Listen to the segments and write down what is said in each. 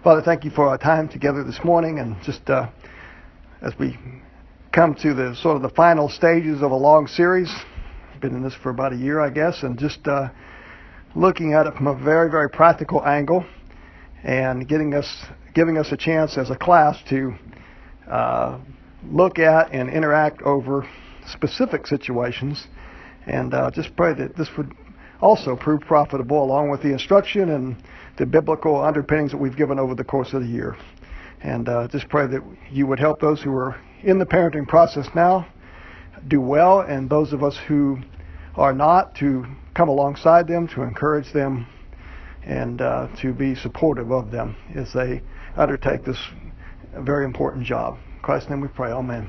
Father, thank you for our time together this morning, and just as we come to the sort of the final stages of a long series, been in this for about a year, I guess, and just looking at it from a very, very practical angle, and giving us a chance as a class to look at and interact over specific situations, and just pray that this would also prove profitable along with the instruction and the biblical underpinnings that we've given over the course of the year. And just pray that you would help those who are in the parenting process now do well, and those of us who are not, to come alongside them, to encourage them, and to be supportive of them as they undertake this very important job. In Christ's name we pray, amen.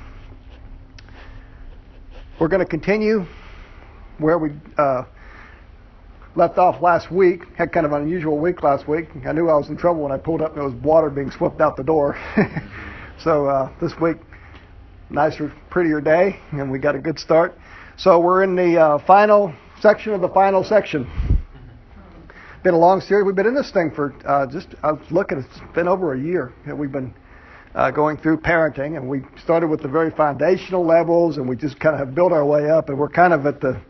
We're going to continue where we left off last week. Had kind of an unusual week last week. I knew I was in trouble when I pulled up and there was water being swept out the door. So this week, nicer, prettier day, and we got a good start. So we're in the final section of the final section. Been a long series. We've been in this thing for I was looking, it's been over a year that we've been going through parenting, and we started with the very foundational levels, and we just kind of have built our way up, and we're kind of at the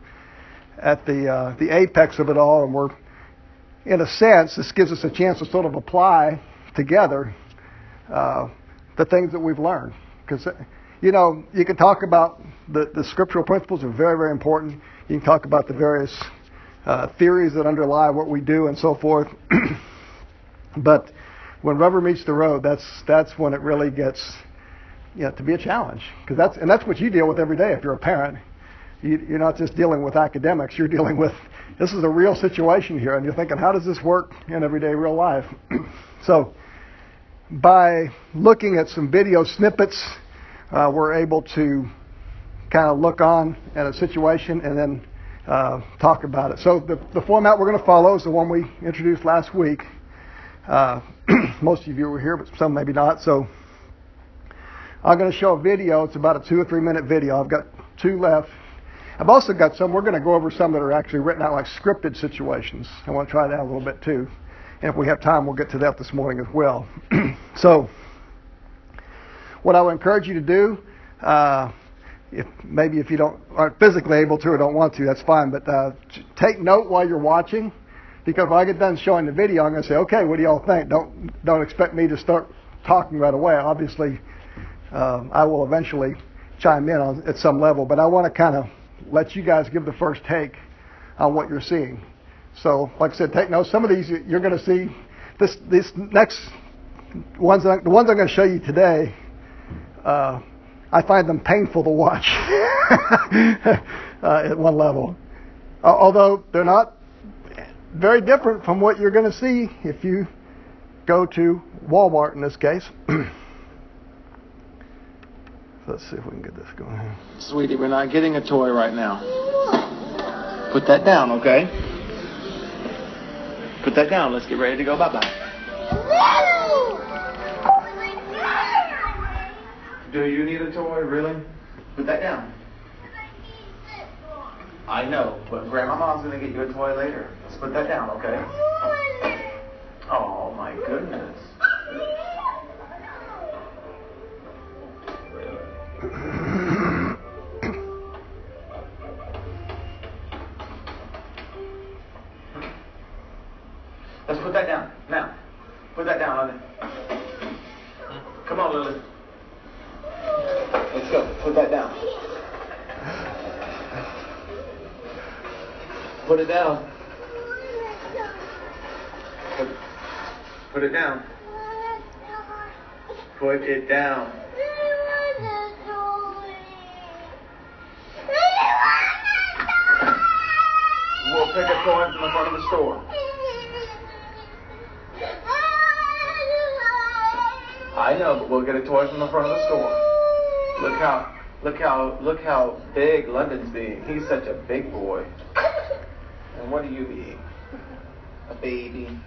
apex of it all, and we're, in a sense, this gives us a chance to sort of apply together the things that we've learned. Because, you know, you can talk about the scriptural principles are very, very important. You can talk about the various theories that underlie what we do and so forth. But when rubber meets the road, that's when it really gets, to be a challenge. Because that's what you deal with every day if you're a parent. You're not just dealing with academics. You're dealing with, this is a real situation here, and you're thinking, how does this work in everyday real life? So by looking at some video snippets, we're able to kind of look on at a situation and then talk about it. So the format we're going to follow is the one we introduced last week. Most of you were here, but some maybe not. So I'm going to show a video. It's about a 2 or 3 minute video. I've got 2 left. I've also got some, we're going to go over some that are actually written out like scripted situations. I want to try that a little bit too. And if we have time, we'll get to that this morning as well. So what I would encourage you to do, if you aren't physically able to or don't want to, that's fine. But take note while you're watching, because when I get done showing the video, I'm going to say, okay, what do y'all think? Don't expect me to start talking right away. Obviously, I will eventually chime in at some level, but I want to kind of let you guys give the first take on what you're seeing. So, like I said, take notes. Some of these you're going to see. These next ones, the ones I'm going to show you today, I find them painful to watch at one level. Although they're not very different from what you're going to see if you go to Walmart in this case. Let's see if we can get this going here. Sweetie, we're not getting a toy right now. Put that down, okay? Put that down. Let's get ready to go. Bye-bye. Do you need a toy? Really? Put that down. I know, but Grandma's going to get you a toy later. Let's put that down, okay? Oh, my goodness. Let's put that down. Now. Put that down, Lily. Come on, Lily. Let's go. Put that down. Put it down. Put it down. Put it down. We'll pick a toy from the front of the store. I know, but we'll get a toy from the front of the store. Look how big London's being. He's such a big boy. And what are you being? A baby.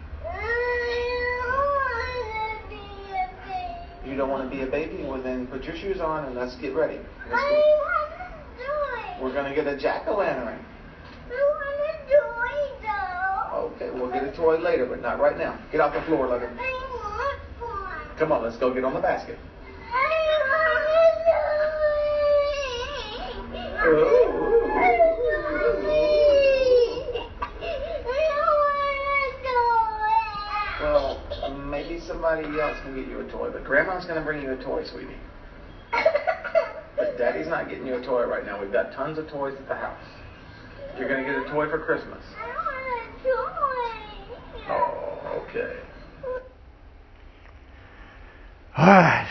You don't want to be a baby? Well, then put your shoes on and let's get ready. Let's go. We're going to get a jack-o'-lantern. Okay, we'll get a toy later, but not right now. Get off the floor, Logan. Come on, let's go get on the basket. Well, maybe somebody else can get you a toy, but Grandma's going to bring you a toy, sweetie. But Daddy's not getting you a toy right now. We've got tons of toys at the house. You're going to get a toy for Christmas. Oh, okay. All right.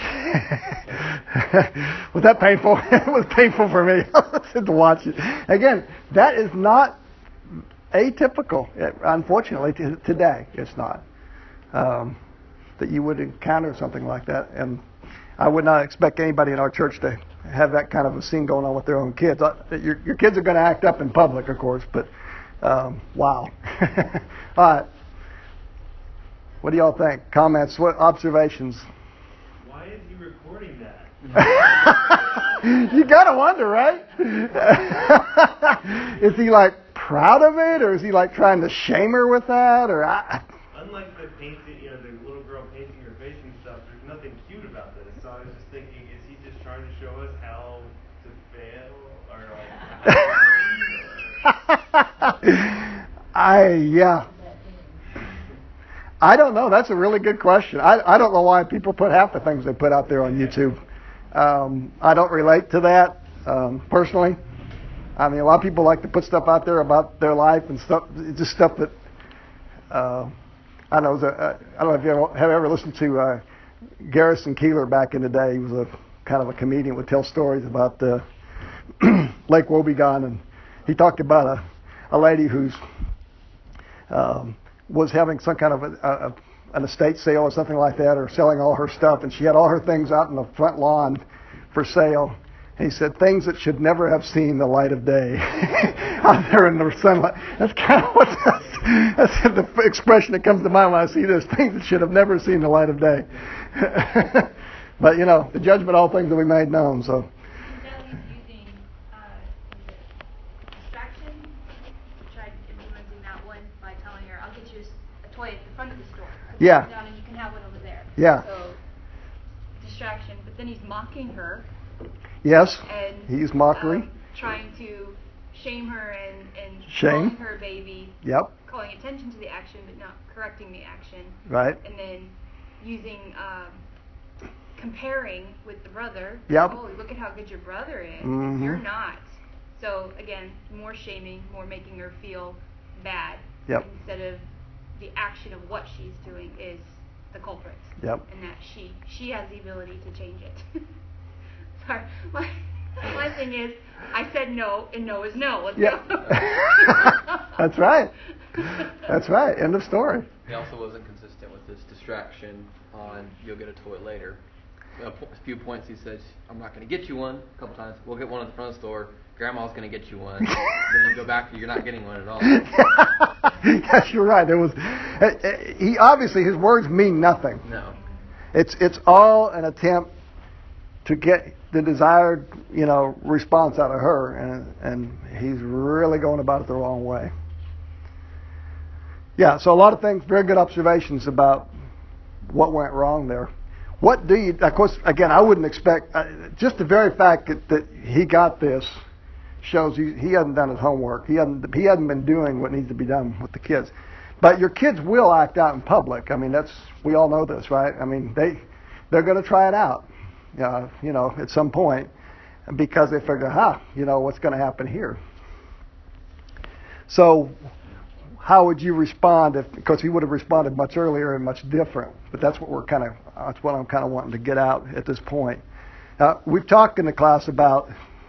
Was that painful? It was painful for me to watch it. Again, that is not atypical. Unfortunately, today it's not. That you would encounter something like that, and I would not expect anybody in our church to have that kind of a scene going on with their own kids. Your kids are going to act up in public, of course, but wow. All right. What do y'all think? Comments? What observations? Why is he recording that? You gotta wonder, right? Is he like proud of it, or is he like trying to shame her with that, or? Unlike the painting, the little girl painting her face and stuff, there's nothing cute about this. So I was just thinking, is he just trying to show us how to fail, or Yeah. I don't know. That's a really good question. I don't know why people put half the things they put out there on YouTube. I don't relate to that personally. I mean, a lot of people like to put stuff out there about their life and stuff, just stuff that I don't know. I don't know if you have ever listened to Garrison Keillor back in the day. He was a kind of a comedian, would tell stories about Lake Wobegon, and he talked about a lady who's was having some kind of an estate sale or something like that, or selling all her stuff, and she had all her things out in the front lawn for sale. And he said, things that should never have seen the light of day out there in the sunlight. That's kind of that's the expression that comes to mind when I see this, things that should have never seen the light of day. But, the judgment of all things will be made known, so. Now he's using distraction. Tried implementing that one by telling her, I'll get you a toy at the front of the store. Put Yeah. it down and you can have one over there. Yeah. So, distraction. But then he's mocking her. Yes, And he's mockery. Trying to shame her and Shame. calling her a baby. Yep. Calling attention to the action but not correcting the action. Right. And then using comparing with the brother. Yep. Oh, look at how good your brother is. Mm-hmm. You're not. So again, more shaming, more making her feel bad. Yep. Instead of the action of what she's doing is the culprit. Yep. And that she has the ability to change it. Sorry. My thing is, I said no, and no is no. Let's go. That's right. That's right. End of story. He also wasn't consistent with his distraction on you'll get a toy later. A few points he says, I'm not going to get you one. A couple times, we'll get one at the front of the store. Grandma's going to get you one. Then you go back to you're not getting one at all. Yes, you're right. There was. He obviously his words mean nothing. No. It's all an attempt to get the desired, response out of her, and he's really going about it the wrong way. Yeah, so a lot of things, very good observations about what went wrong there. What do you, of course, again, I wouldn't expect, just the very fact that he got this shows he hasn't done his homework. He hasn't been doing what needs to be done with the kids. But your kids will act out in public. I mean, we all know this, right? I mean, they're going to try it out. At some point, because they figure, what's going to happen here? So, how would you respond because he would have responded much earlier and much different? But that's what I'm kind of wanting to get out at this point. We've talked in the class about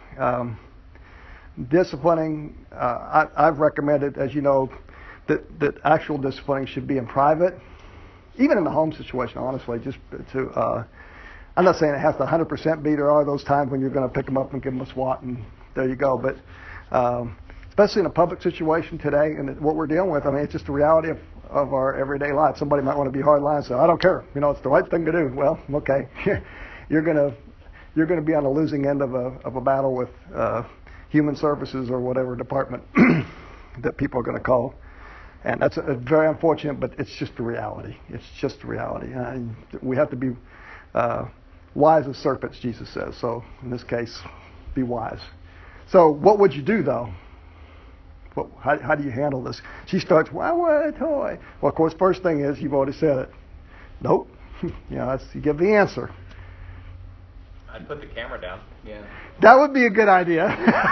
disciplining. I've recommended, as you know, that actual disciplining should be in private, even in the home situation. Honestly, just to. I'm not saying it has to 100% be. There are those times when you're going to pick them up and give them a swat, and there you go. But especially in a public situation today, and what we're dealing with, I mean, it's just the reality of our everyday life. Somebody might want to be hard line, so I don't care. It's the right thing to do. Well, okay, you're going to be on the losing end of a battle with human services or whatever department that people are going to call. And that's very unfortunate, but it's just the reality. It's just the reality. And we have to be wise as serpents, Jesus says. So in this case, be wise. So what would you do, though? How do you handle this? She starts, well, I want a toy. Well, of course, first thing is, you've already said it. Nope. You give the answer. I'd put the camera down. Yeah. That would be a good idea.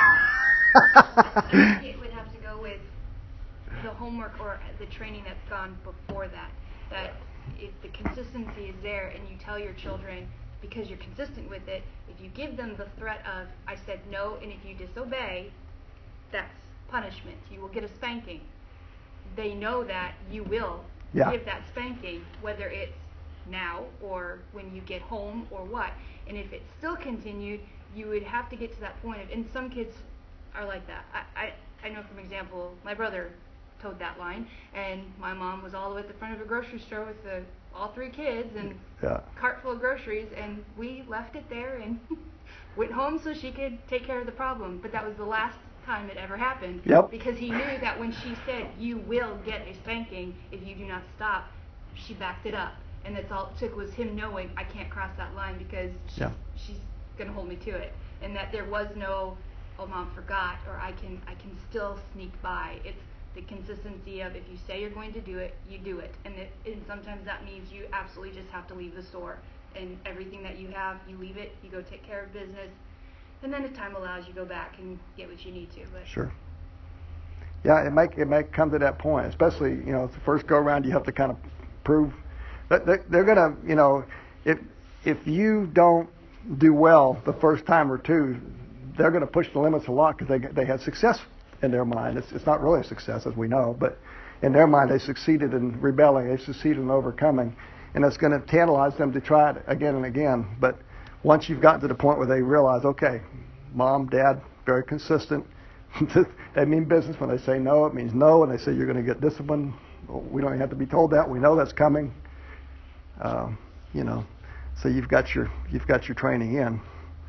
I think it would have to go with the homework or the training that's gone before that. That if the consistency is there and you tell your children, because you're consistent with it, if you give them the threat of, I said no, and if you disobey, that's punishment. You will get a spanking. They know that you will give that spanking, whether it's now or when you get home or what. And if it still continued, you would have to get to that point of, and some kids are like that. I know from example, my brother towed that line, and my mom was all the way at the front of a grocery store with all 3 kids and cart full of groceries, and we left it there and went home so she could take care of the problem. But that was the last time it ever happened, because he knew that when she said, you will get a spanking if you do not stop, she backed it up. And that's all it took, was him knowing, I can't cross that line because she's going to hold me to it. And that there was no, oh, Mom forgot, or I can still sneak by. It's the consistency of, if you say you're going to do it, you do it. And sometimes that means you absolutely just have to leave the store. And everything that you have, you leave it, you go take care of business. And then if time allows, you go back and get what you need to. But sure. Yeah, it may come to that point, especially, it's the first go around, you have to kind of prove that they're going to, if you don't do well the first time or two, they're going to push the limits a lot because they had success in their mind. It's not really a success, as we know, but in their mind, they succeeded in rebelling, they succeeded in overcoming, and it's going to tantalize them to try it again and again. But once you've gotten to the point where they realize, okay, Mom, Dad, very consistent. They mean business. When they say no, it means no. And they say you're going to get disciplined. We don't even have to be told that. We know that's coming. So you've got your training in.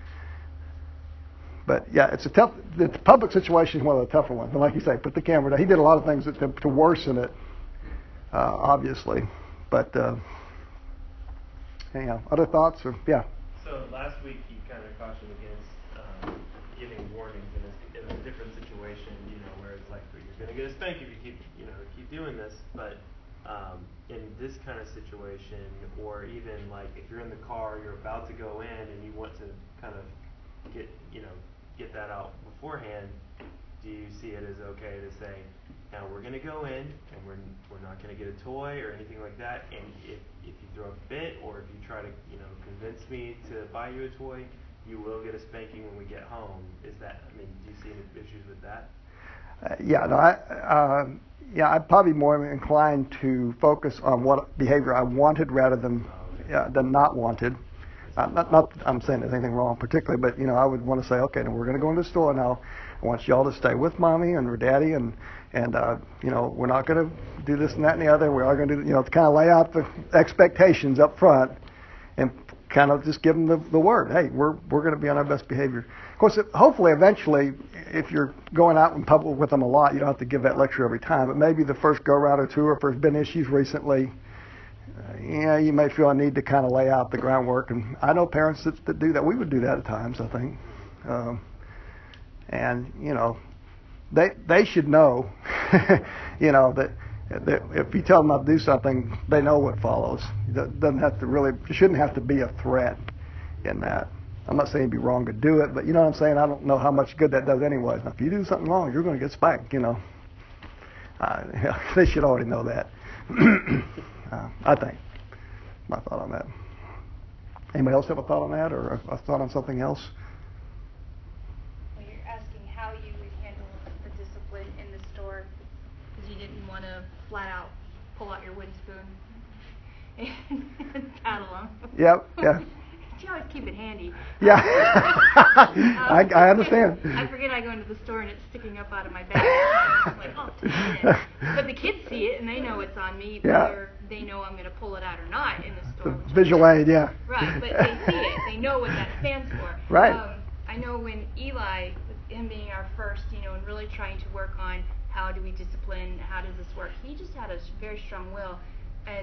But yeah, it's a tough. The public situation is one of the tougher ones. And like you say, put the camera down. He did a lot of things to worsen it, obviously. But anyhow, other thoughts or So last week you kind of cautioned against giving warnings in a different situation, where it's like you're going to get a spank if you keep doing this. But in this kind of situation, or even like if you're in the car, you're about to go in and you want to kind of get that out beforehand, do you see it as okay to say, now we're going to go in and we're not going to get a toy or anything like that, and if you throw a fit or if you try to convince me to buy you a toy, you will get a spanking when we get home? Do you see any issues with that? I'd probably more inclined to focus on what behavior I wanted rather than not wanted. Not that I'm saying there's anything wrong particularly, but I would want to say, okay, then we're going to go into the store now. I want y'all to stay with Mommy and Daddy, and we're not going to do this and that and the other. We are going to do, to kind of lay out the expectations up front, and kind of just give them the word. Hey, we're going to be on our best behavior. Of course, hopefully, eventually, if you're going out in public with them a lot, you don't have to give that lecture every time. But maybe the first go round or two, or if there's been issues recently, you may feel a need to kind of lay out the groundwork. And I know parents that do that. We would do that at times, I think. They should know, that if you tell them not to do something, they know what follows. It shouldn't have to be a threat in that. I'm not saying it'd be wrong to do it, but you know what I'm saying? I don't know how much good that does anyways. Now, if you do something wrong, you're going to get spanked, They should already know that. I think. My thought on that. Anybody else have a thought on that, or a thought on something else? Well, you're asking how you would handle the discipline in the store, because you didn't want to flat out pull out your wooden spoon and paddle them. Yep. Yeah. You always keep it handy. Yeah. I understand. I forget I go into the store and it's sticking up out of my bag. I'm like, oh, but the kids see it and they know it's on me, whether they know I'm going to pull it out or not in the store. Visual aid, yeah. Right, but they see it. They know what that stands for. Right. I know when Eli, with him being our first, and really trying to work on how do we discipline, how does this work. He just had a very strong will, and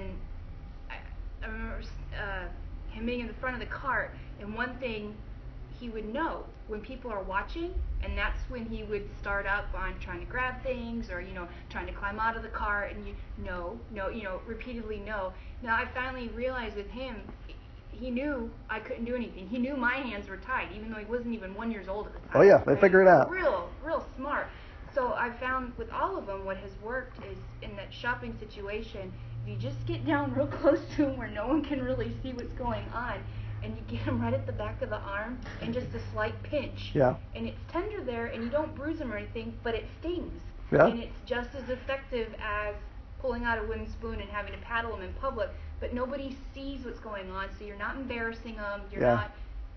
I remember him being in the front of the cart, and one thing he would know when people are watching, and that's when he would start up on trying to grab things or, trying to climb out of the cart, and repeatedly no. Now I finally realized with him, he knew I couldn't do anything. He knew my hands were tied, even though he wasn't even 1 year old at the time. Oh yeah, they figure it out. Real smart. So I found with all of them, what has worked is in that shopping situation, if you just get down real close to them where no one can really see what's going on, and you get them right at the back of the arm, and just a slight pinch. Yeah. And it's tender there, and you don't bruise them or anything, but it stings. Yeah. And it's just as effective as pulling out a wooden spoon and having to paddle them in public, but nobody sees what's going on, so you're not embarrassing them. You're not.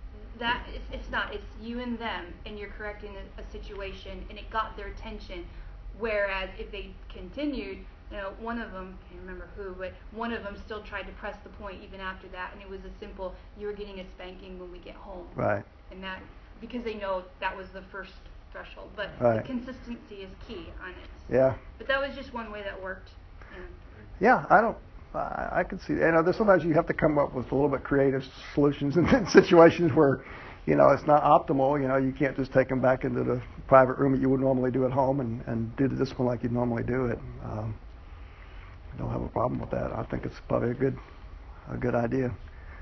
It's you and them, and you're correcting a situation, and it got their attention. Whereas if they continued, one of them, I can't remember who, but one of them still tried to press the point even after that, and it was a simple, you're getting a spanking when we get home. Right. And that, because they know that was the first threshold, but right. The consistency is key on it. Yeah. But that was just one way that worked. Yeah, I can see. There's sometimes you have to come up with a little bit creative solutions in situations where, it's not optimal. You can't just take them back into the private room that you would normally do at home and do the discipline like you'd normally do it. I don't have a problem with that. I think it's probably a good idea.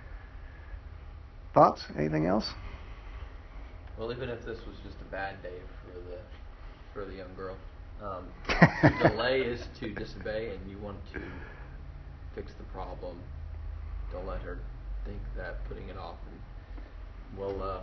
Thoughts? Anything else? Well, even if this was just a bad day for the young girl, to delay is to disobey, and you want to fix the problem. Don't let her think that putting it off will,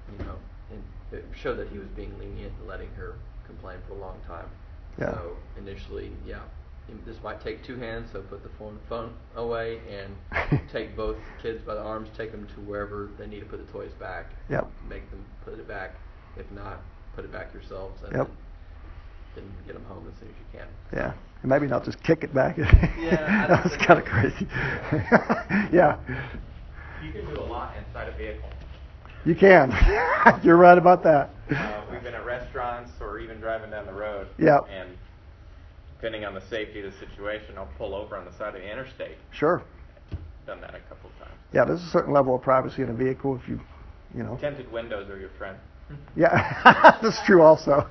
and show that he was being lenient and letting her complain for a long time. Yeah. So initially, this might take two hands. So put the phone away and take both kids by the arms, take them to wherever they need to put the toys back. Yep. Make them put it back. If not, put it back yourselves, and then get them home as soon as you can. Yeah. And maybe not just kick it back. Yeah. That was kind of crazy. Yeah. You can do a lot inside a vehicle. You can. You're right about that. We've been at restaurants or even driving down the road. Yep. And depending on the safety of the situation, I'll pull over on the side of the interstate. Sure. Done that a couple of times. Yeah, there's a certain level of privacy in a vehicle if you know. Tinted windows are your friend. Yeah, that's true also.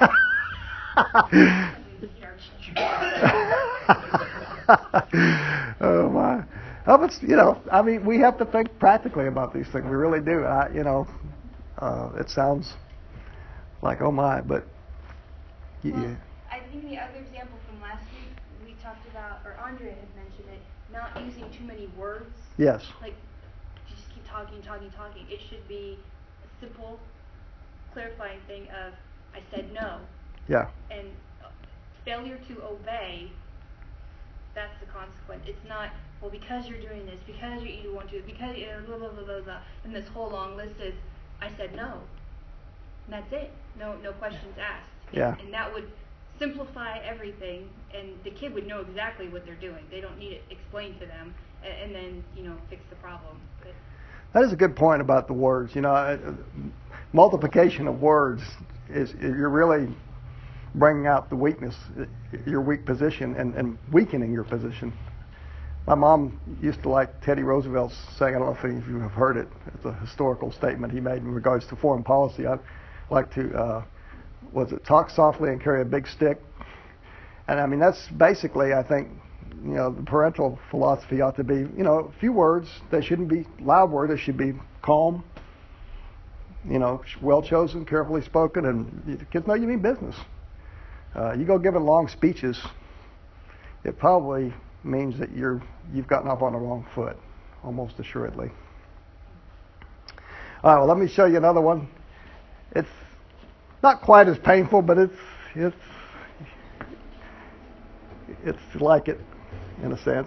Oh my. Oh, but we have to think practically about these things. We really do. It sounds like oh my, but Well, I think the other example from last week we talked about, or Andrea had mentioned it, not using too many words. Yes. Like you just keep talking. It should be a simple, clarifying thing of I said no. Yeah. And failure to obey, that's the consequence. It's not, well, because you're doing this, because you want to, because blah, blah, blah, blah, blah. And this whole long list is, I said no. And that's it. No questions asked. Yeah. And that would simplify everything, and the kid would know exactly what they're doing. They don't need it explained to them, and then, fix the problem. But that is a good point about the words. Multiplication of words is you're really bringing out the weakness, your weak position, and weakening your position. My mom used to like Teddy Roosevelt's saying, I don't know if any of you have heard it, it's a historical statement he made in regards to foreign policy. I'd like to, talk softly and carry a big stick. And that's basically, I think, the parental philosophy ought to be, a few words. They shouldn't be loud words. They should be calm, well chosen, carefully spoken, and the kids know you mean business. You go giving long speeches, it probably means that you've gotten off on the wrong foot, almost assuredly. All right, well, let me show you another one. It's not quite as painful, but it's like it in a sense.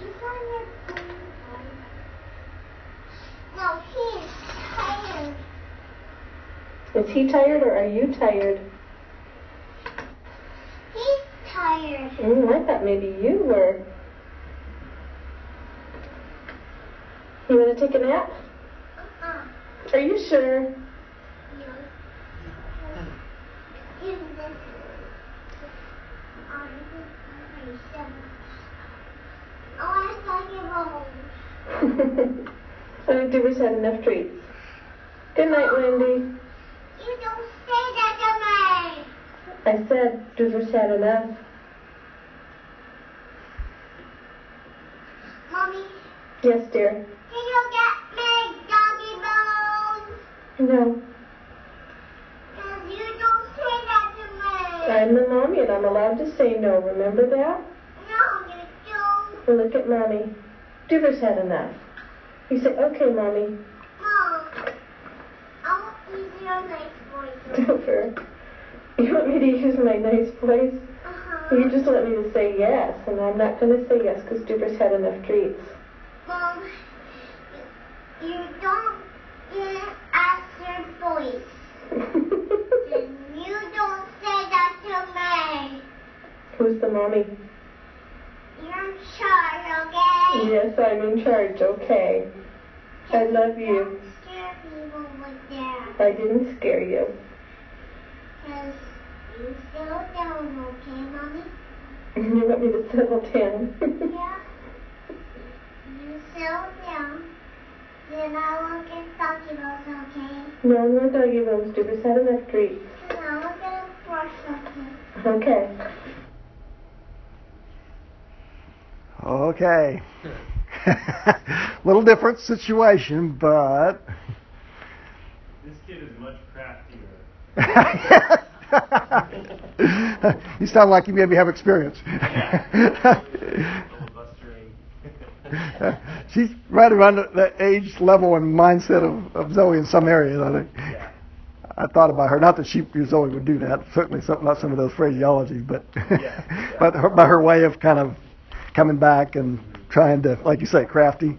No, he's tired. Is he tired or are you tired? He's tired. I thought maybe you were. You want to take a nap? Are you sure? Yes. I think Dubers had enough treats. Good night, Wendy. You don't say that to me. I said Dubers had enough. Mommy? Yes, dear? Can you get me doggy bones? No. Because you don't say that to me. I'm the mommy and I'm allowed to say no. Remember that? No, you don't. Well, look at Mommy. Dubers had enough. You say, okay, Mommy. Mom, I want to use your nice voice. Duber, you want me to use my nice voice? Uh-huh. You just want me to say yes, and I'm not going to say yes because Duber's had enough treats. Mom, you don't get your voice. Then you don't say that to me. Who's the mommy? You're in charge, okay? Yes, I'm in charge, okay. I love you. Don't scare people with that. I didn't scare you. Because you settle down, okay, Mommy? You want me to settle down? Yeah. You settle down. Then I will get doggy bones, okay? No doggy bones. Dubers had enough treats. Then I will get a brush, okay? Okay. Okay. Little different situation, but this kid is much craftier. You sound like you maybe have experience. She's right around the age level and mindset of Zoe in some areas, I think. Yeah. I thought about her. Not that Zoe would do that. Certainly not some of those phraseology, but but her way of kind of coming back and trying to, like you say, crafty.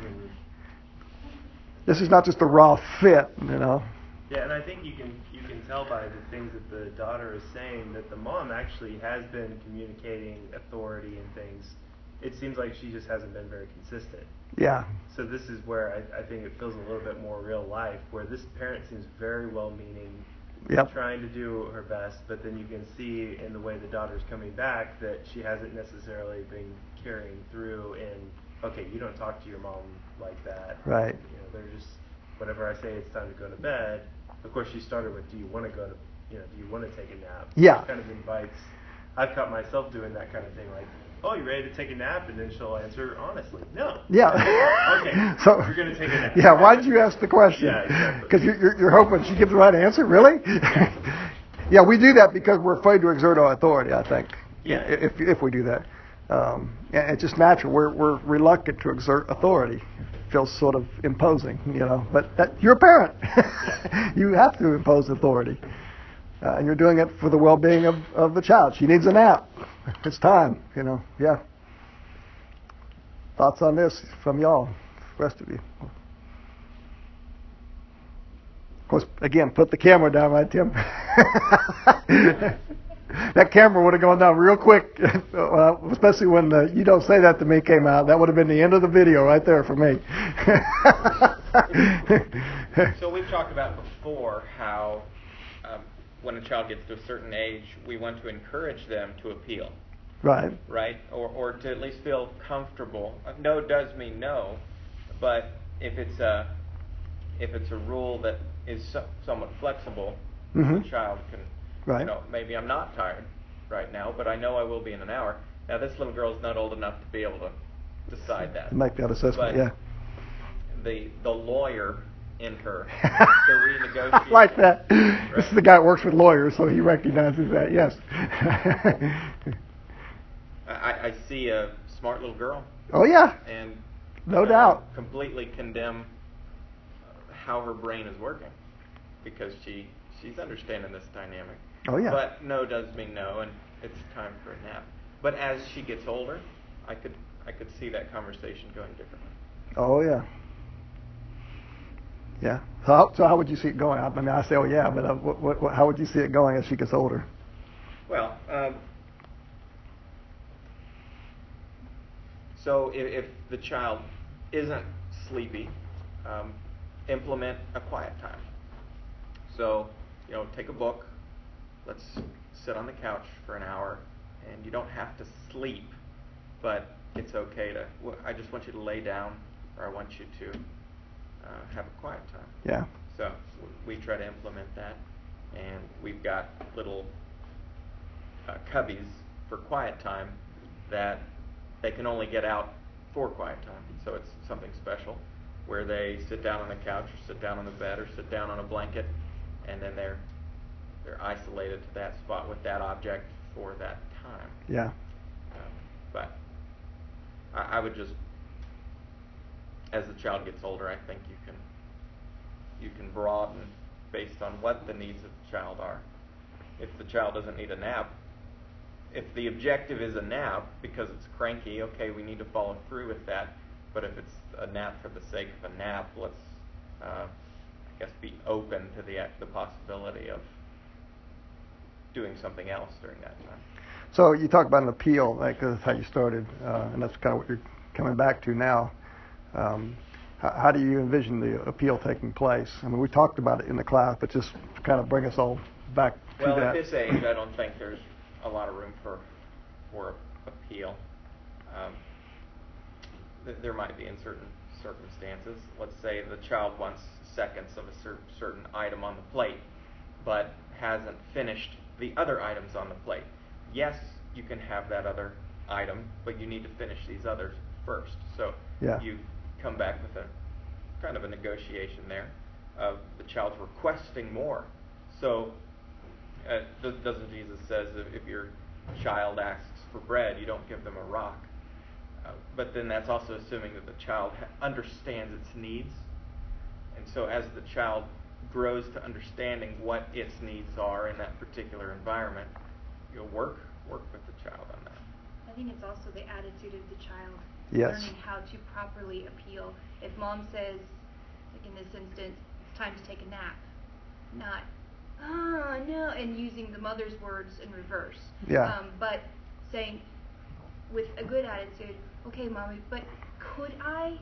This is not just a raw fit, you know. Yeah, and I think you can tell by the things that the daughter is saying that the mom actually has been communicating authority and things. It seems like she just hasn't been very consistent. Yeah. So this is where I think it feels a little bit more real life, where this parent seems very well-meaning, trying to do her best, but then you can see in the way the daughter's coming back that she hasn't necessarily been carrying through in, okay, you don't talk to your mom like that. Right. You know, they're just, whenever I say it's time to go to bed, of course she started with, do you want to go to, do you want to take a nap? Yeah. It kind of invites, I've caught myself doing that kind of thing, like, oh, you ready to take a nap? And then she'll answer honestly, no. Yeah. Okay, so you're going to take a nap. Yeah, why did you ask the question? Yeah, exactly. Because you're hoping she gives the right answer? Really? Yeah, we do that because we're afraid to exert our authority, I think. Yeah. If we do that. And it's just natural. We're reluctant to exert authority. It feels sort of imposing, But you're a parent. You have to impose authority. And you're doing it for the well-being of the child. She needs a nap. It's time, Yeah. Thoughts on this from y'all, the rest of you? Of course, again, put the camera down, right, Tim? That camera would have gone down real quick, especially when the "You Don't Say That to Me" came out. That would have been the end of the video right there for me. So we've talked about before how when a child gets to a certain age, we want to encourage them to appeal. Right. Right? Or to at least feel comfortable. No does mean no, but if it's a rule that is somewhat flexible, the child can, maybe I'm not tired right now, but I know I will be in an hour. Now this little girl's not old enough to be able to decide that. Make that assessment, but the lawyer in her to renegotiate. I like that. Right. This is the guy that works with lawyers, so he recognizes that. Yes. I see a smart little girl. Oh yeah. And no doubt. Completely condemn how her brain is working because she's understanding this dynamic. Oh yeah. But no does mean no, and it's time for a nap. But as she gets older, I could I could see that conversation going differently. Oh yeah. Yeah. So how would you see it going? I mean, I say, oh yeah, but how would you see it going as she gets older? Well, so if the child isn't sleepy, implement a quiet time. So, take a book. Let's sit on the couch for an hour, and you don't have to sleep, but it's okay to. I just want you to lay down, or I want you to have a quiet time. Yeah. So we try to implement that, and we've got little cubbies for quiet time that they can only get out for quiet time. So it's something special where they sit down on the couch or sit down on the bed or sit down on a blanket, and then they're isolated to that spot with that object for that time. Yeah. But I would just, as the child gets older, I think you can broaden based on what the needs of the child are. If the child doesn't need a nap, if the objective is a nap because it's cranky, okay, we need to follow through with that. But if it's a nap for the sake of a nap, let's, I guess, be open to the possibility of doing something else during that time. So you talk about an appeal, like that's how you started, and that's kind of what you're coming back to now. How do you envision the appeal taking place? I mean, we talked about it in the class, but just to kind of bring us all back to that. Well, at this age, I don't think there's a lot of room for appeal. There might be in certain circumstances. Let's say the child wants seconds of a certain item on the plate, but hasn't finished the other items on the plate. Yes, you can have that other item, but you need to finish these others first. So you come back with a kind of a negotiation there of the child's requesting more. So doesn't Jesus says if your child asks for bread, you don't give them a rock. But then that's also assuming that the child understands its needs. And so as the child grows to understanding what its needs are in that particular environment, you'll work with the child on that. I think it's also the attitude of the child. Yes. Learning how to properly appeal. If mom says, like in this instance, it's time to take a nap, not, oh no, and using the mother's words in reverse. Yeah. But saying with a good attitude, okay, mommy, but could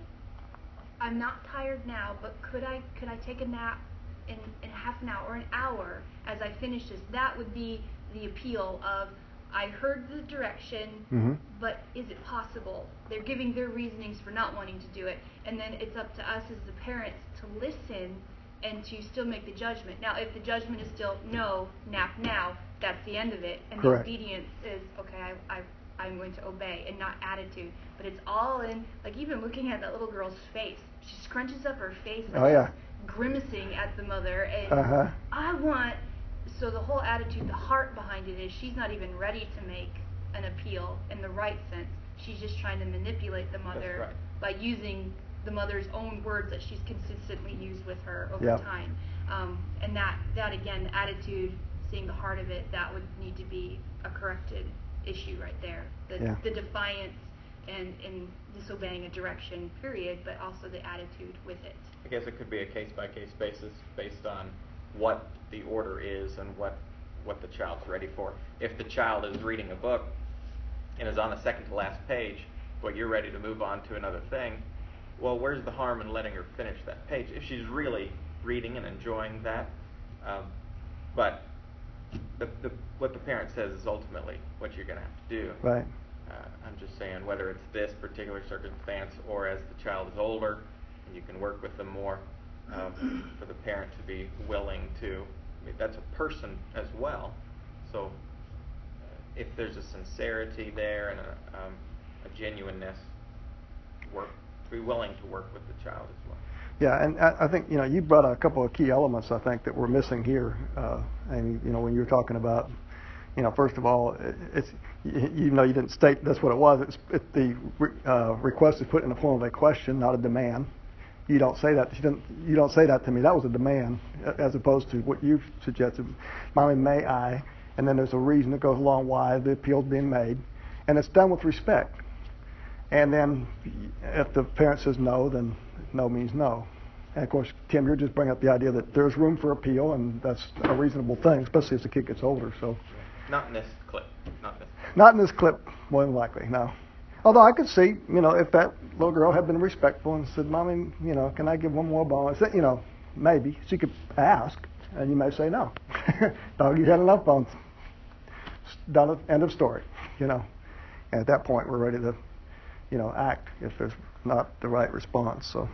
I'm not tired now, but could I take a nap in half an hour or an hour as I finish this? That would be the appeal of, I heard the direction, but is it possible? They're giving their reasonings for not wanting to do it, and then it's up to us as the parents to listen and to still make the judgment. Now, if the judgment is still no, nap now, that's the end of it, and Correct. The obedience is okay. I'm going to obey, and not attitude. But it's all in, like even looking at that little girl's face, she scrunches up her face, like grimacing at the mother, and I want. So the whole attitude, the heart behind it is she's not even ready to make an appeal in the right sense. She's just trying to manipulate the mother by using the mother's own words that she's consistently used with her over time. And that again, the attitude, seeing the heart of it, that would need to be a corrected issue right there. The defiance and disobeying a direction, period, but also the attitude with it. I guess it could be a case-by-case basis based on what the order is and what the child's ready for. If the child is reading a book and is on the second to last page, but you're ready to move on to another thing, well, where's the harm in letting her finish that page if she's really reading and enjoying that? But what the parent says is ultimately what you're going to have to do. Right. I'm just saying whether it's this particular circumstance or as the child is older and you can work with them more, for the parent to be willing to. I mean, that's a person as well. So if there's a sincerity there and a genuineness, be willing to work with the child as well. Yeah, and I think you brought a couple of key elements I think that we're missing here. And when you were talking about, first of all, it's you didn't state that's what it was. The request is put in the form of a question, not a demand. You don't say that. You don't say that to me. That was a demand, as opposed to what you've suggested. Mommy, may I? And then there's a reason that goes along why the appeal's being made, and it's done with respect. And then if the parent says no, then no means no. And of course, Tim, you're just bringing up the idea that there's room for appeal, and that's a reasonable thing, especially as the kid gets older. So, not in this clip. Not in this clip, more than likely, no. Although I could see, if that little girl had been respectful and said, "Mommy, can I give one more bone?" I said, maybe she could ask, and you may say no. Dog, you had enough bones. Done. End of story. And at that point, we're ready to, act if there's not the right response. So.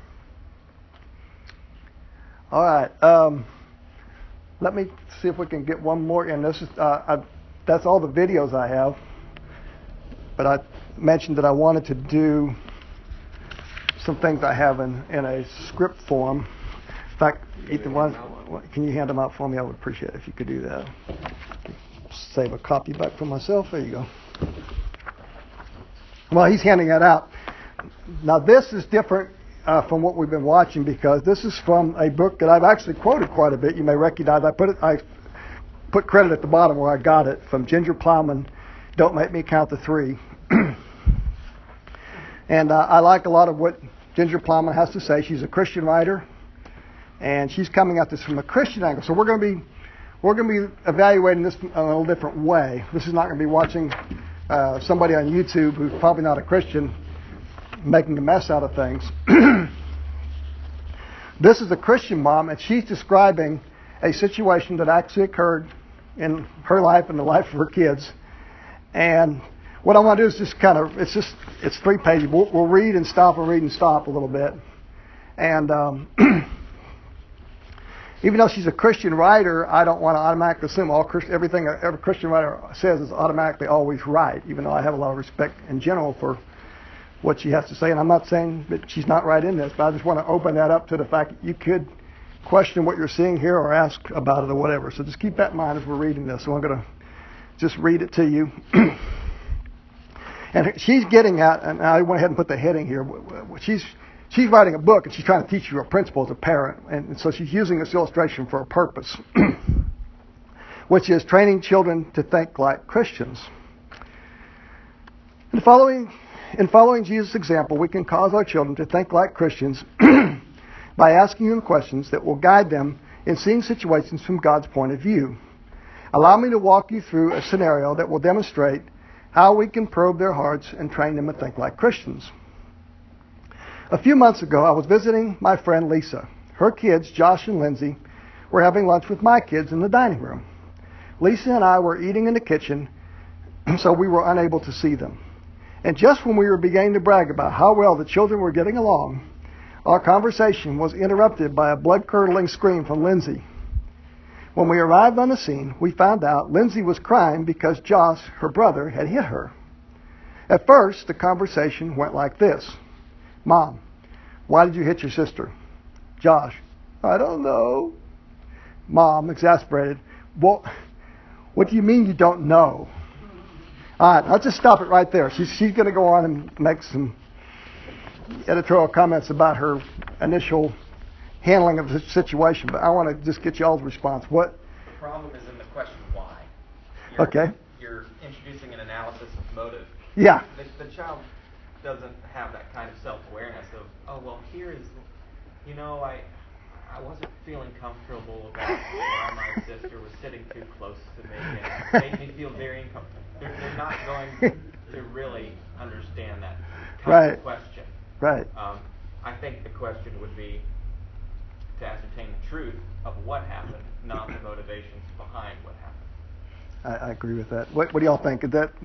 All right. Let me see if we can get one more in. This is that's all the videos I have. But I mentioned that I wanted to do some things I have in a script form. In fact, Ethan, can you hand them out for me? I would appreciate it if you could do that. Save a copy back for myself. There you go. Well, he's handing that out. Now, this is different from what we've been watching because this is from a book that I've actually quoted quite a bit. You may recognize. I put credit at the bottom where I got it from Ginger Plowman. Don't Make Me Count to Three. And I like a lot of what Ginger Plowman has to say. She's a Christian writer, and she's coming at this from a Christian angle. So we're going to be evaluating this in a little different way. This is not going to be watching somebody on YouTube who's probably not a Christian making a mess out of things. This is a Christian mom, and she's describing a situation that actually occurred in her life and the life of her kids. And what I want to do is just it's 3 pages. We'll read and stop and read and stop a little bit. And even though she's a Christian writer, I don't want to automatically assume everything every Christian writer says is automatically always right, even though I have a lot of respect in general for what she has to say. And I'm not saying that she's not right in this, but I just want to open that up to the fact that you could question what you're seeing here or ask about it or whatever. So just keep that in mind as we're reading this. So I'm going to just read it to you. And she's getting at, and I went ahead and put the heading here, she's writing a book and she's trying to teach you a principle as a parent. And so she's using this illustration for a purpose, which is training children to think like Christians. In following Jesus' example, we can cause our children to think like Christians by asking them questions that will guide them in seeing situations from God's point of view. Allow me to walk you through a scenario that will demonstrate how we can probe their hearts and train them to think like Christians. A few months ago, I was visiting my friend Lisa. Her kids, Josh and Lindsay, were having lunch with my kids in the dining room. Lisa and I were eating in the kitchen, so we were unable to see them. And just when we were beginning to brag about how well the children were getting along, our conversation was interrupted by a blood-curdling scream from Lindsay. When we arrived on the scene, we found out Lindsay was crying because Josh, her brother, had hit her. At first, the conversation went like this. Mom, why did you hit your sister? Josh, I don't know. Mom, exasperated, well, what do you mean you don't know? All right, I'll just stop it right there. She's going to go on and make some editorial comments about her initial handling of the situation, but I want to just get y'all's response. What? The problem is in the question why. You're introducing an analysis of motive. Yeah. The child doesn't have that kind of self-awareness of, oh, well, here is, I wasn't feeling comfortable about why my sister was sitting too close to me and it made me feel very uncomfortable. They're not going to really understand that kind of question. Right. I think the question would be to ascertain the truth of what happened, not the motivations behind what happened. I agree with that. What do y'all think?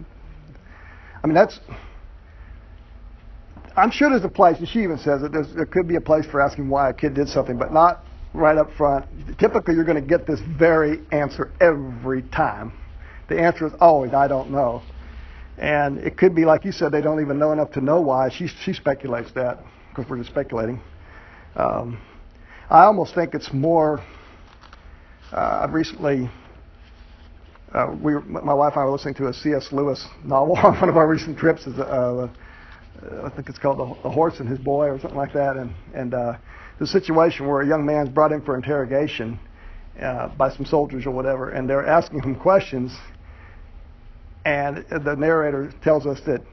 I'm sure there's a place, and she even says that there could be a place for asking why a kid did something, but not right up front. Typically, you're going to get this very answer every time. The answer is always, I don't know. And it could be, like you said, they don't even know enough to know why. She speculates that, because we're just speculating. I almost think it's more, I've recently, my wife and I were listening to a C.S. Lewis novel on one of our recent trips. I think it's called The Horse and His Boy or something like that. And the situation where a young man's brought in for interrogation by some soldiers or whatever, and they're asking him questions. And the narrator tells us that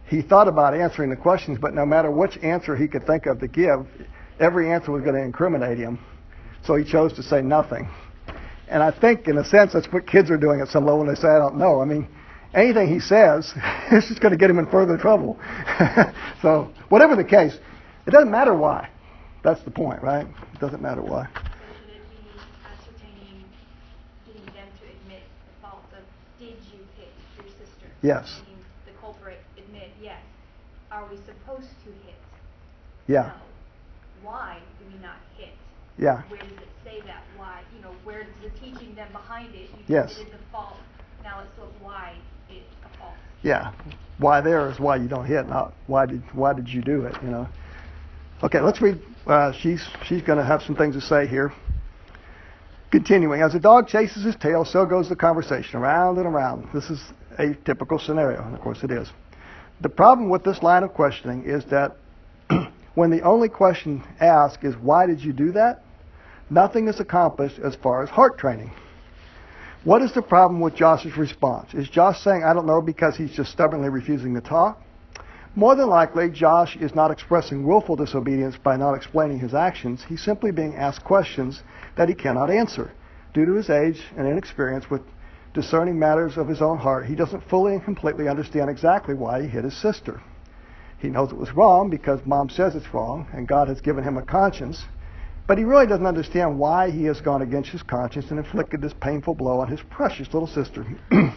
he thought about answering the questions, but no matter which answer he could think of to give, every answer was going to incriminate him. So he chose to say nothing. And I think, in a sense, that's what kids are doing at some level when they say, I don't know. I mean, anything he says is just going to get him in further trouble. So, whatever the case, it doesn't matter why. That's the point, right? It doesn't matter why. So should it be ascertaining, getting them to admit the fault of, did you hit your sister? Yes. Making the culprit admit, yes. Are we supposed to hit? Yeah. No. Why do we not hit? Yeah. Where does it say that? Why? Where's the teaching them behind it? You Yes. committed the fault. Now let's look why it's a fault. Yeah. Why there is why you don't hit, not why did you do it, Okay, let's read. She's going to have some things to say here. Continuing, as a dog chases his tail, so goes the conversation, around and around. This is a typical scenario, and of course it is. The problem with this line of questioning is that when the only question asked is, why did you do that? Nothing is accomplished as far as heart training. What is the problem with Josh's response? Is Josh saying, I don't know, because he's just stubbornly refusing to talk? More than likely, Josh is not expressing willful disobedience by not explaining his actions. He's simply being asked questions that he cannot answer. Due to his age and inexperience with discerning matters of his own heart, he doesn't fully and completely understand exactly why he hit his sister. He knows it was wrong because Mom says it's wrong, and God has given him a conscience. But he really doesn't understand why he has gone against his conscience and inflicted this painful blow on his precious little sister.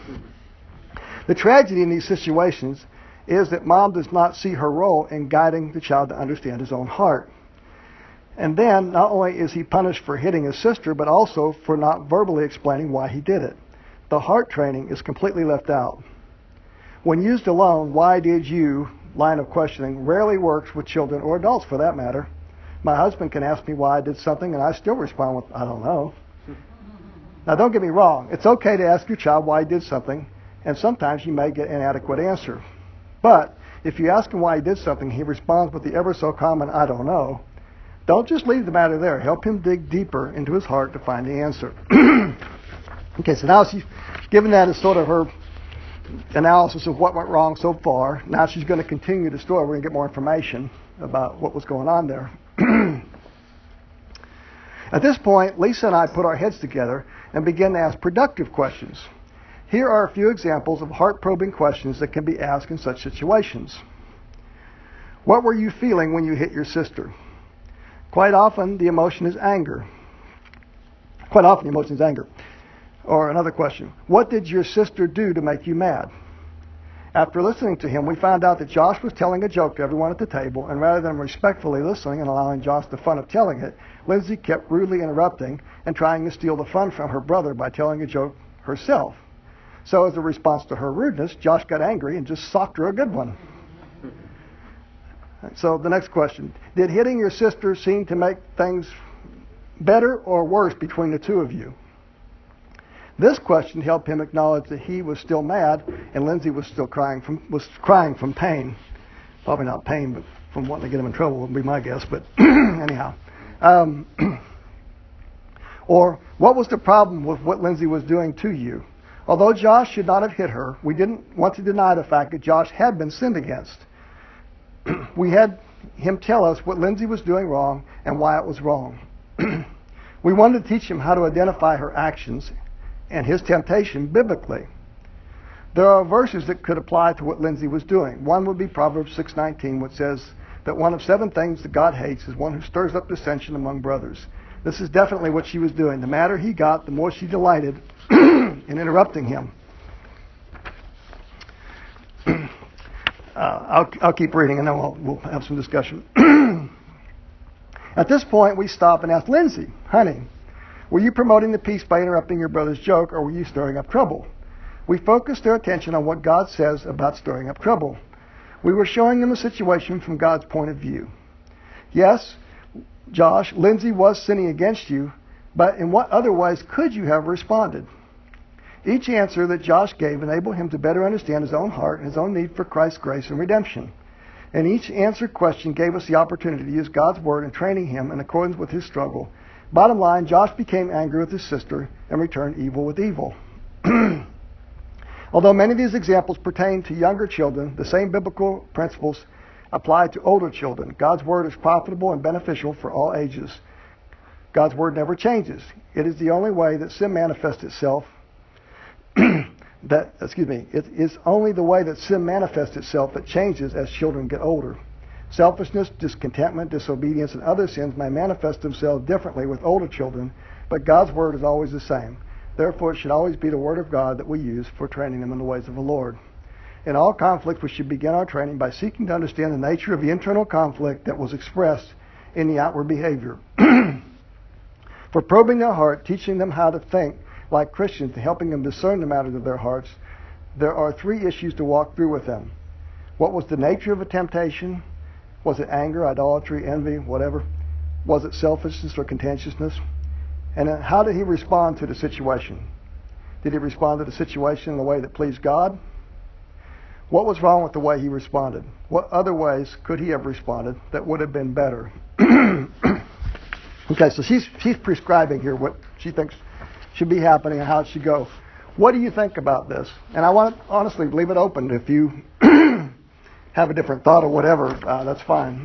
The tragedy in these situations is that Mom does not see her role in guiding the child to understand his own heart. And then, not only is he punished for hitting his sister, but also for not verbally explaining why he did it. The heart training is completely left out. When used alone, why did you line of questioning rarely works with children or adults for that matter. My husband can ask me why I did something and I still respond with, I don't know. Now don't get me wrong, it's okay to ask your child why he did something, and sometimes you may get an inadequate answer. But if you ask him why he did something, he responds with the ever so common, I don't know. Don't just leave the matter there. Help him dig deeper into his heart to find the answer. Okay, so now she's given that as sort of her analysis of what went wrong so far. Now she's going to continue the story. We're going to get more information about what was going on there. At this point, Lisa and I put our heads together and began to ask productive questions. Here are a few examples of heart-probing questions that can be asked in such situations. What were you feeling when you hit your sister? Quite often, the emotion is anger. Or another question, what did your sister do to make you mad? After listening to him, we found out that Josh was telling a joke to everyone at the table, and rather than respectfully listening and allowing Josh the fun of telling it, Lindsay kept rudely interrupting and trying to steal the fun from her brother by telling a joke herself. So as a response to her rudeness, Josh got angry and just socked her a good one. So the next question, did hitting your sister seem to make things better or worse between the two of you? This question helped him acknowledge that he was still mad and Lindsay was still crying from pain. Probably not pain, but from wanting to get him in trouble would be my guess. But anyhow. Or what was the problem with what Lindsay was doing to you? Although Josh should not have hit her, we didn't want to deny the fact that Josh had been sinned against. We had him tell us what Lindsay was doing wrong and why it was wrong. We wanted to teach him how to identify her actions and his temptation biblically. There are verses that could apply to what Lindsay was doing. One would be Proverbs 6:19, which says that one of 7 things that God hates is one who stirs up dissension among brothers. This is definitely what she was doing. The madder he got, the more she delighted in interrupting him. I'll keep reading and then we'll have some discussion. At this point, we stop and ask Lindsay, honey, were you promoting the peace by interrupting your brother's joke, or were you stirring up trouble? We focused their attention on what God says about stirring up trouble. We were showing them the situation from God's point of view. Yes, Josh, Lindsay was sinning against you, but in what other ways could you have responded? Each answer that Josh gave enabled him to better understand his own heart and his own need for Christ's grace and redemption. And each answered question gave us the opportunity to use God's word in training him in accordance with his struggle. Bottom line, Josh became angry with his sister and returned evil with evil. Although many of these examples pertain to younger children, the same biblical principles apply to older children. God's Word is profitable and beneficial for all ages. God's Word never changes. It is the only way that sin manifests itself. It is only the way that sin manifests itself that changes as children get older. Selfishness, discontentment, disobedience, and other sins may manifest themselves differently with older children, but God's Word is always the same. Therefore, it should always be the Word of God that we use for training them in the ways of the Lord. In all conflict, we should begin our training by seeking to understand the nature of the internal conflict that was expressed in the outward behavior. For probing their heart, teaching them how to think like Christians, and helping them discern the matters of their hearts, there are 3 issues to walk through with them. What was the nature of a temptation? Was it anger, idolatry, envy, whatever? Was it selfishness or contentiousness? And then how did he respond to the situation? Did he respond to the situation in the way that pleased God? What was wrong with the way he responded? What other ways could he have responded that would have been better? Okay, so she's prescribing here what she thinks should be happening and how it should go. What do you think about this? And I want to honestly leave it open. If you have a different thought or whatever, that's fine.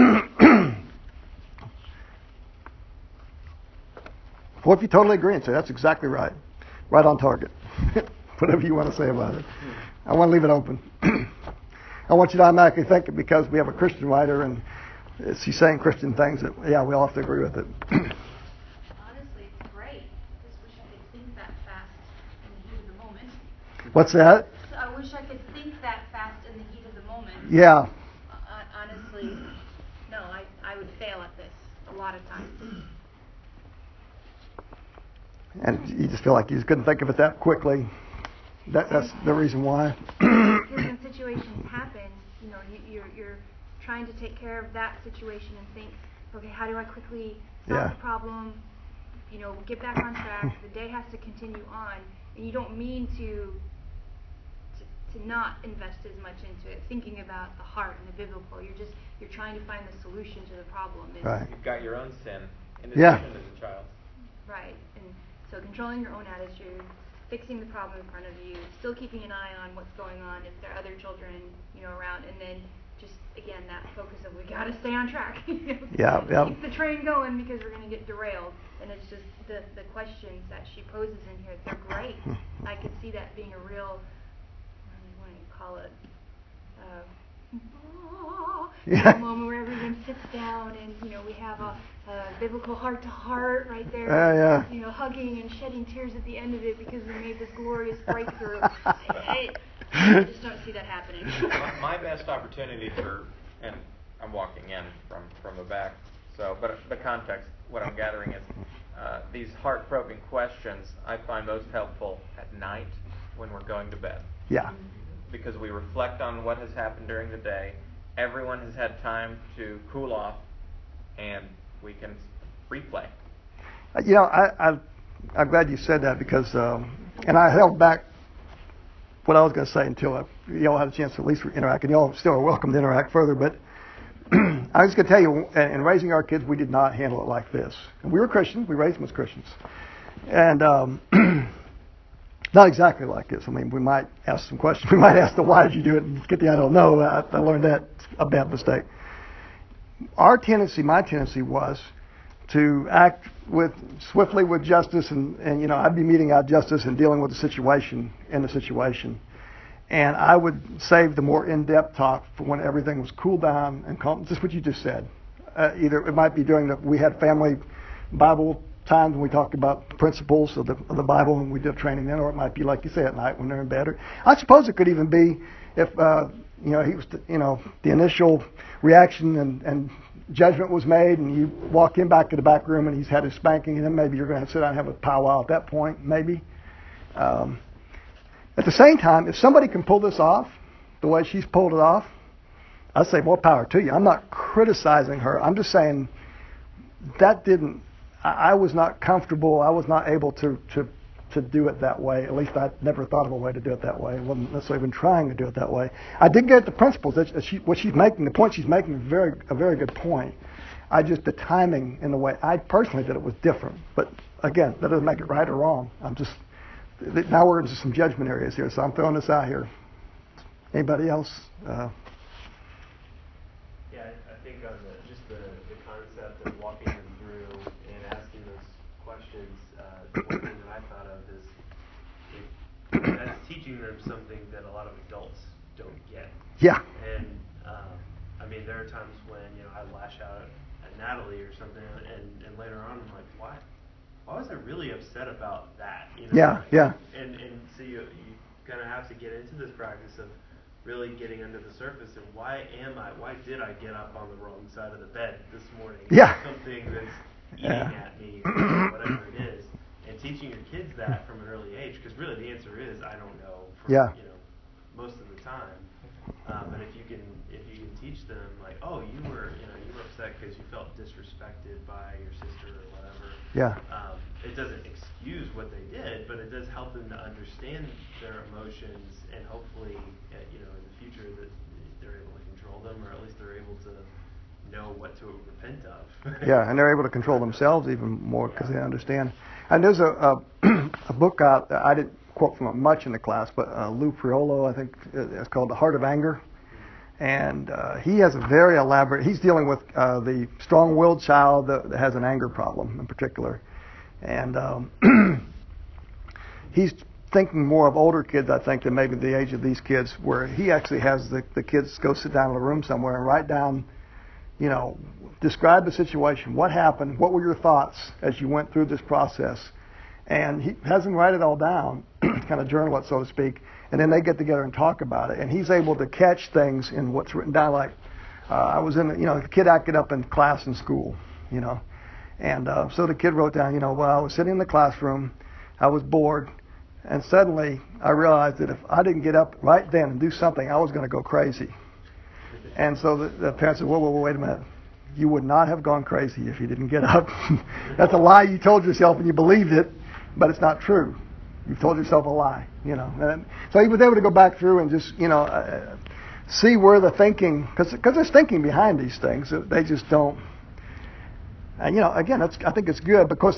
Or if you totally agree and say, that's exactly right. Right on target. Whatever you want to say about it. I want to leave it open. I want you to automatically think it because we have a Christian writer and she's saying Christian things that, yeah, we all have to agree with it. Honestly, it's great. I just wish I could think that fast in the heat of the moment. What's that? I wish I could think that fast in the heat of the moment. Yeah. Honestly, no, I would fail at this a lot of times. And you just feel like you just couldn't think of it that quickly. That's the reason why. Because when situations happen, you're trying to take care of that situation and think, okay, how do I quickly solve the problem? Get back on track. The day has to continue on, and you don't mean to not invest as much into it, thinking about the heart and the biblical. You're trying to find the solution to the problem. Right. You've got your own sin in addition as a child. Right, and so controlling your own attitude, fixing the problem in front of you, still keeping an eye on what's going on if there are other children, around, and then just again that focus of we got to stay on track. Keep the train going because we're going to get derailed. And it's just the questions that she poses in here. They're great. I could see that being a real, what do you call it? A moment where everyone sits down and we have a biblical heart-to-heart right there. Hugging and shedding tears at the end of it because we made this glorious breakthrough. I just don't see that happening. My best opportunity and I'm walking in from the back. So, but the context, what I'm gathering is these heart-probing questions I find most helpful at night when we're going to bed. Yeah. Because we reflect on what has happened during the day. Everyone has had time to cool off, and we can replay. I'm glad you said that because, and I held back what I was going to say until y'all had a chance to at least interact, and y'all still are welcome to interact further, but I was going to tell you, in raising our kids, we did not handle it like this. And we were Christians. We raised them as Christians. And not exactly like this. I mean, we might ask some questions. We might ask the why did you do it and get the I don't know. I learned that a bad mistake. My tendency was to act swiftly with justice, and I'd be meting out justice and dealing with the situation. And I would save the more in-depth talk for when everything was cooled down and calm. Just what you just said. Either it might be we had family Bible times when we talked about principles of the Bible and we did training then, or it might be like you say at night when they're in bed. Or I suppose it could even be if he was the initial reaction and judgment was made, and you walk him back to the back room and he's had his spanking, and then maybe you're going to sit down and have a powwow at that point, maybe. At the same time, if somebody can pull this off the way she's pulled it off, I'd say more power to you. I'm not criticizing her. I'm just saying I was not comfortable. I was not able to do it that way. At least I never thought of a way to do it that way. I wasn't necessarily even trying to do it that way. I did get the principles. What she's making, the point she's making is a very good point. The timing in the way I personally did it was different. But again, that doesn't make it right or wrong. now we're into some judgment areas here, so I'm throwing this out here. Anybody else? Yeah, I think on the concept of walking them through and asking those questions, the one thing that I thought of is that's teaching them something that a lot of adults don't get. Yeah. And I mean, there are times when I lash out at Natalie or something, and later on I'm like, why was I really upset about that? Yeah. And so you kind of have to get into this practice of really getting under the surface of why did I get up on the wrong side of the bed this morning? Yeah. Something that's eating at me or whatever it is. And teaching your kids that from an early age, because really the answer is I don't know for most of the time. But if you can teach them like, oh, you were upset because you felt disrespected by your sister or whatever. Yeah. It doesn't excuse what they did, but it does help them to understand their emotions, and hopefully, in the future that they're able to control them, or at least they're able to know what to repent of. Yeah, and they're able to control themselves even more because they understand. And there's a book out that I didn't quote from it much in the class, but Lou Priolo, I think it's called The Heart of Anger. And he has a very elaborate, he's dealing with the strong-willed child that has an anger problem in particular. And he's thinking more of older kids, I think, than maybe the age of these kids, where he actually has the kids go sit down in a room somewhere and write down, describe the situation. What happened? What were your thoughts as you went through this process? And he has them write it all down, kind of journal it, so to speak, and then they get together and talk about it. And he's able to catch things in what's written down, like I was in, the kid acted up in class in school, And so the kid wrote down, well, I was sitting in the classroom, I was bored, and suddenly I realized that if I didn't get up right then and do something, I was going to go crazy. And so the parents said, whoa, wait a minute. You would not have gone crazy if you didn't get up. That's a lie you told yourself and you believed it, but it's not true. You've told yourself a lie, And so he was able to go back through and just, see where the thinking, because there's thinking behind these things. They just don't. And, again, I think it's good because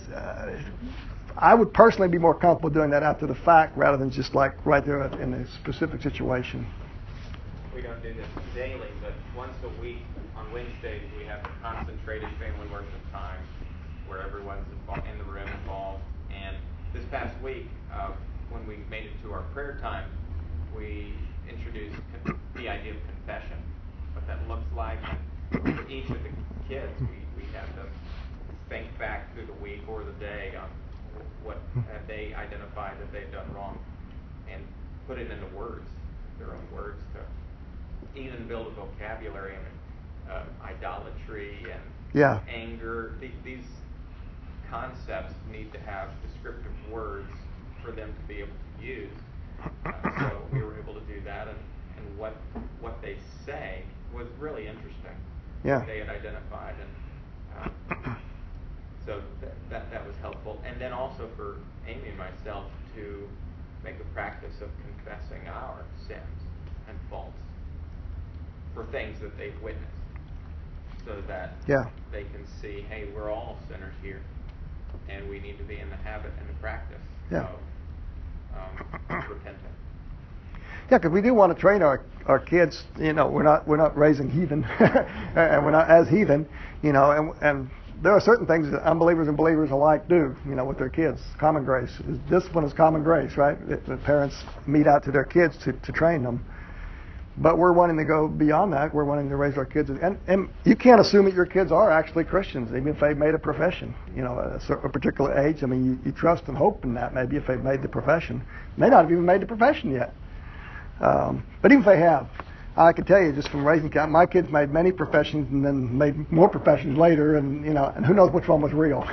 I would personally be more comfortable doing that after the fact rather than just like right there in a specific situation. We don't do this daily, but once a week on Wednesdays we have a concentrated family worship time where everyone's in the room involved. And this past week, when we made it to our prayer time, we introduced the idea of confession, what that looks like. And for each of the kids, we had them think back through the week or the day on what have they identified that they've done wrong, and put it into words, their own words, to even build a vocabulary. Idolatry and anger. These concepts need to have descriptive words for them to be able to use. So we were able to do that, and what they say was really interesting. Yeah. They had identified, and so that was helpful. And then also for Amy and myself to make a practice of confessing our sins and faults for things that they've witnessed, so that they can see, hey, we're all sinners here, and we need to be in the habit and the practice of repenting. Yeah, because we do want to train our kids. We're not raising heathen, and we're not as heathen. And there are certain things that unbelievers and believers alike do. With their kids. Common grace. Discipline is common grace, right? The parents mete out to their kids to train them. But we're wanting to go beyond that. We're wanting to raise our kids. And you can't assume that your kids are actually Christians, even if they've made a profession, at a particular age. I mean, you trust and hope in that maybe if they've made the profession. May not have even made the profession yet. But even if they have, I can tell you just from raising kids, my kids made many professions and then made more professions later, and and who knows which one was real.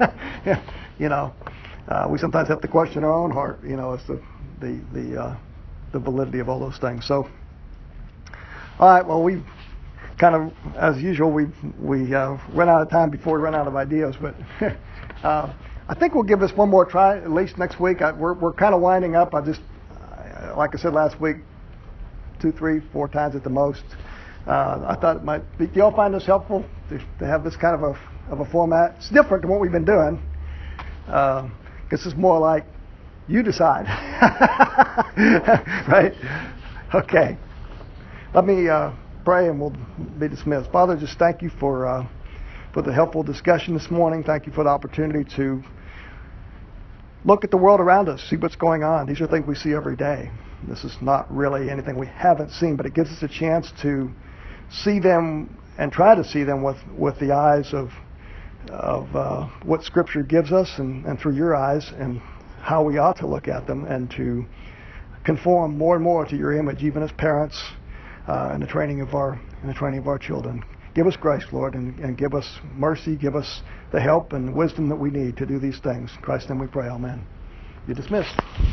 We sometimes have to question our own heart, as to the validity of all those things. So. All right. Well, we kind of, as usual, we run out of time before we run out of ideas. But I think we'll give this one more try at least next week. We're kind of winding up. Like I said last week, 2, 3, 4 times at the most. I thought it might be. Do y'all find this helpful to have this kind of a format? It's different than what we've been doing. This is more like You decide. Right? Okay. Let me pray and we'll be dismissed. Father, just thank you for the helpful discussion this morning. Thank you for the opportunity to look at the world around us, see what's going on. These are things we see every day. This is not really anything we haven't seen, but it gives us a chance to see them and try to see them with the eyes of what Scripture gives us and through your eyes, and how we ought to look at them, and to conform more and more to your image, even as parents, in the training of our children. Give us grace, Lord, and give us mercy. Give us the help and wisdom that we need to do these things. In Christ's name we pray. Amen. You're dismissed.